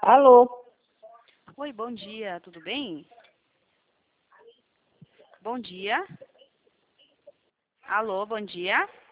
Alô? Oi, bom dia, tudo bem? Bom dia. Alô, bom dia.